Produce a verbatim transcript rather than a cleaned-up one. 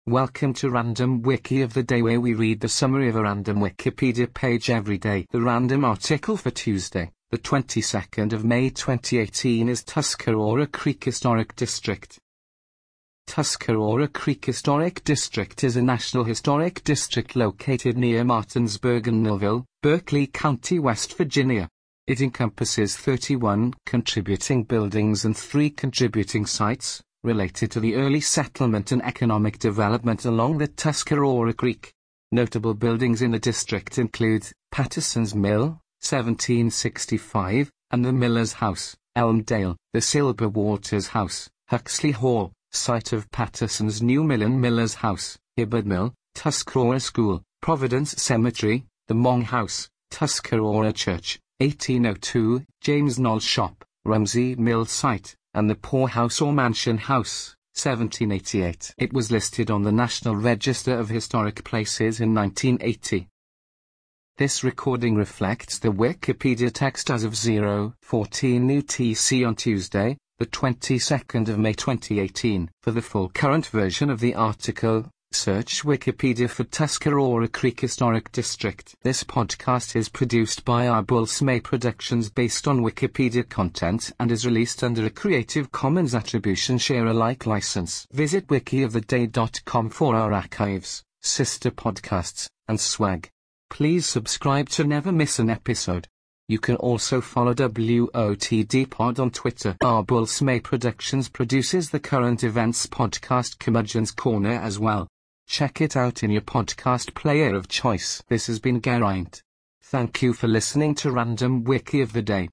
Welcome to Random Wiki of the Day, where we read the summary of a random Wikipedia page every day. The random article for Tuesday, the twenty-second of May twenty eighteen is Tuscarora Creek Historic District. Tuscarora Creek Historic District is a National Historic District located near Martinsburg and Millville, Berkeley County, West Virginia. It encompasses thirty-one contributing buildings and three contributing sites related to the early settlement and economic development along the Tuscarora Creek. Notable buildings in the district include Patterson's Mill, seventeen sixty-five, and the Miller's House, Elmdale, the Silver Waters House, Huxley Hall, site of Patterson's new mill and Miller's House, Hibbard Mill, Tuscarora School, Providence Cemetery, the Mong House, Tuscarora Church, eighteen oh two, James Knoll's Shop, Rumsey Mill Site, and the Poor House or Mansion House, seventeen eighty-eight. It was listed on the National Register of Historic Places in nineteen eighty. This recording reflects the Wikipedia text as of zero fourteen U T C on Tuesday, the twenty-second of May twenty eighteen. For the full current version of the article, search Wikipedia for Tuscarora Creek Historic District. This podcast is produced by Arbulsmay Productions based on Wikipedia content and is released under a Creative Commons Attribution Share Alike license. Visit wiki of the day dot com for our archives, sister podcasts, and swag. Please subscribe to never miss an episode. You can also follow W O T D Pod on Twitter. Arbulsmay Productions produces the current events podcast Curmudgeon's Corner as well. Check it out in your podcast player of choice. This has been Geraint. Thank you for listening to Random Wiki of the Day.